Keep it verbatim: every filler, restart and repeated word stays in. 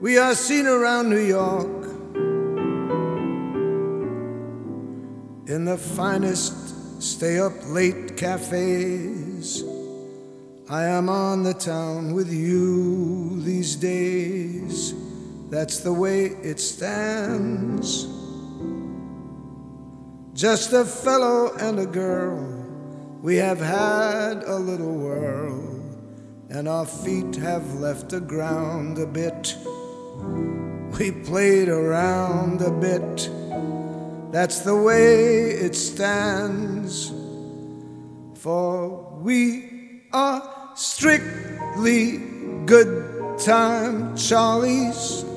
We are seen around New York in the finest stay-up-late cafes. I am on the town with you these days. That's the way it stands. Just a fellow and a girl. We have had a little whirl, and our feet have left the ground a bit. We played around a bit. That's the way it stands. For we are strictly good time Charlies.